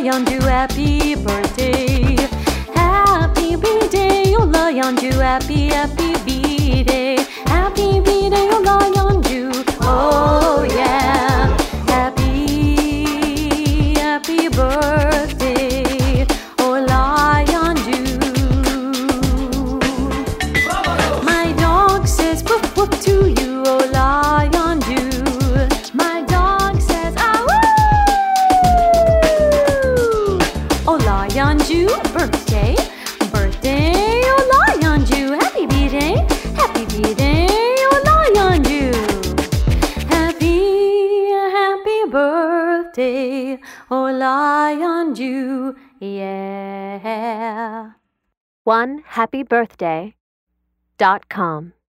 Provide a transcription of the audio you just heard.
Yanju, happy birthday. Happy B-Day, Ola Yanju, happy B-Day. Happy B-Day, Ola Yanju, oh yeah. Happy birthday, Ola Yanju. My dog says woof woof to you, Ola Yanju. My dog says ah woo. Ola Yanju, birthday, Ola Yanju. Happy B-Day, Ola Yanju. Happy birthday, Ola Yanju, yeah. OneHappyBirthday.com